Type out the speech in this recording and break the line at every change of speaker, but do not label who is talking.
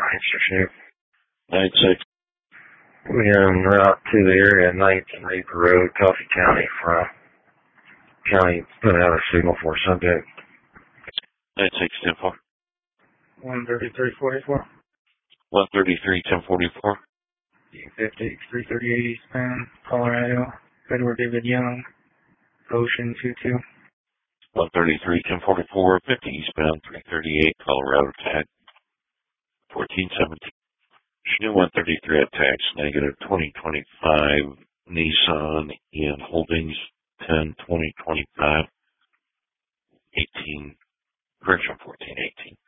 extra shift.
96.
We en route to the area, 9th and Reaper Road, Coffee County, from County put out a signal for subject.
96, 10-4.
13344.
133, 1044.
50, 338 Eastbound, Colorado. Edward David Young, Ocean 22.
133, 1044, 50 eastbound, 338, Colorado tag, 1417. New 133 at tax, negative 2025, Nissan in Holdings, 10-2025, 18, correction 1418.